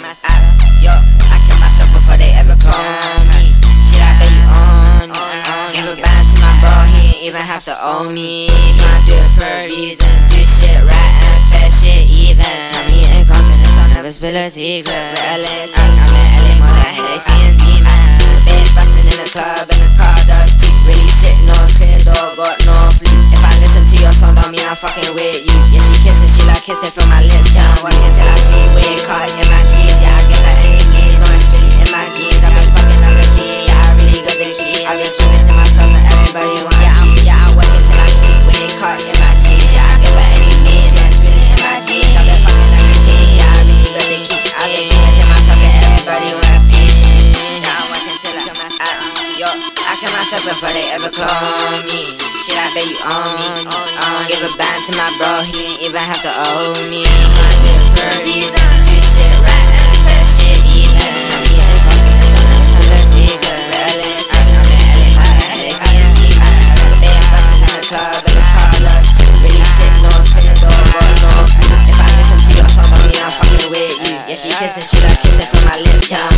myself. Yo, I kill myself before they ever clone me. Shit, I bet you on it. Give a band to my bro, he ain't even have to own me. I do it for a reason. Do shit right and fair shit even. Tell me in confidence, I'll never spill a secret. With LA ting, I'm in LA more like Hennessy and D-Man. Bitch bustin' in the club and the car does too. Really sick nose, clear door, got no flu. If I listen to your song, don't mean I'm fucking with you. Yeah, she kissing, she like kissing from my lips. Can't work until I see where caught in my jeans. Yeah, I get my enemies, no, it's really in my jeans. I've been fucking like a teen, yeah, I really got the key. I've been keeping to myself, not everybody want yeah, I work until I see where caught in my jeans. Yeah, I get my enemies, yeah, it's really in my jeans. I've been fucking like a teen, yeah, I really got the key. I've been keeping to myself, and everybody want a piece. Yeah, I work until I kill myself. Yo, I kill myself before they ever clone me. Shit, I bet you own me. Give a band to my bro, he ain't even have to own me. I do it for a reason. Do shit right and fair shit even. Tell me in confidence, I'll never spill a secret. LA ting, I'm in LA, my LAC and D-Man. Bitch bustin' in the club and the car does too. Really sick nose, clear door, got no flu. If I listen to your song, don't mean I'm fucking with you. Yeah, she kissing, she like kissing from my lips down.